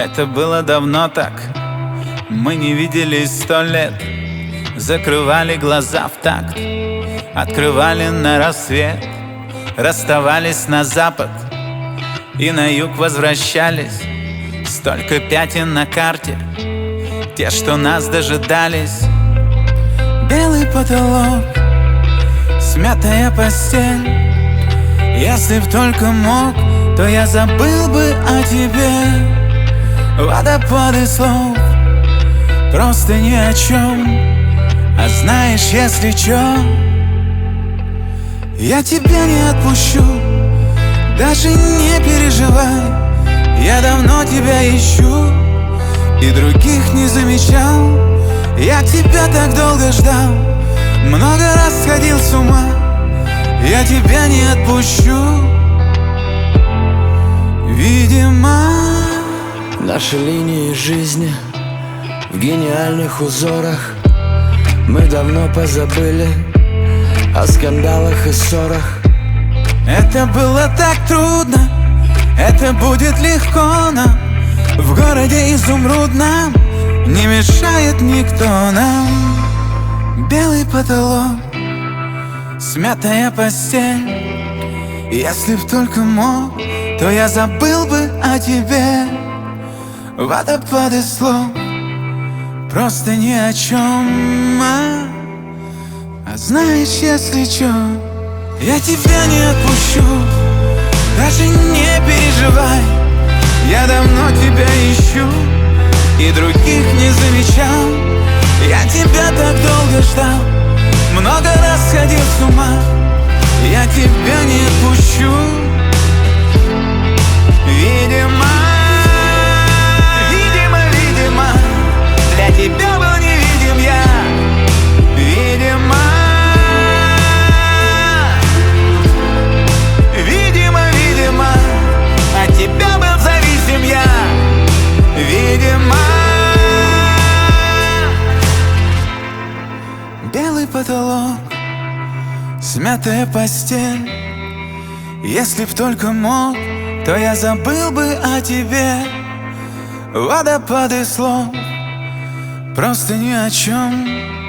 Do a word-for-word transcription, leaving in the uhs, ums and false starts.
Это было давно так, мы не виделись сто лет. Закрывали глаза в такт, открывали на рассвет. Расставались на запад и на юг возвращались. Столько пятен на карте, те, что нас дожидались. Белый потолок, смятая постель. Если б только мог, то я забыл бы о тебе. Водопады слов, просто ни о чем. А знаешь, если чё, я тебя не отпущу, даже не переживай. Я давно тебя ищу и других не замечал. Я тебя так долго ждал, много раз сходил с ума. Я тебя не отпущу, видимо. Наши линии жизни в гениальных узорах. Мы давно позабыли о скандалах и ссорах. Это было так трудно, это будет легко нам. В городе изумрудном не мешает никто нам. Белый потолок, смятая постель. Если б только мог, то я забыл бы о тебе. Водопады слов, просто ни о чем. А, а знаешь, если чё, я тебя не отпущу, даже не переживай. Я давно тебя ищу и других не замечал. Я тебя так долго ждал, много раз сходил с ума. Я тебя не отпущу, видимо. Видимо, видимо, для тебя был невидим я. Видимо. Видимо, видимо, от тебя был зависим я. Видимо. Белый потолок, смятая постель. Если б только мог, то я забыл бы о тебе. Водопады слов, просто ни о чем.